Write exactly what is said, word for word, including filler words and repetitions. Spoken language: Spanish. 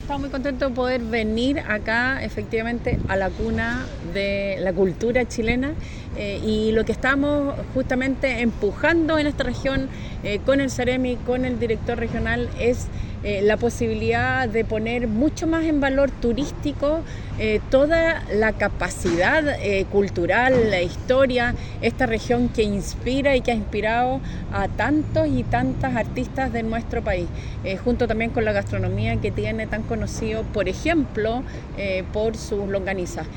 estamos muy contentos de poder venir acá efectivamente a la cuna de la cultura chilena eh, y lo que estamos justamente empujando en esta región eh, con el Ceremi, con el director regional es eh, la posibilidad de poner mucho más en valor turístico eh, toda la capacidad eh, cultural, la historia, esta región que inspira y que ha inspirado a tantos y tantas artistas de nuestro país, eh, junto también con la gastronomía que tiene tan conocido, por ejemplo, eh, por sus longanizas.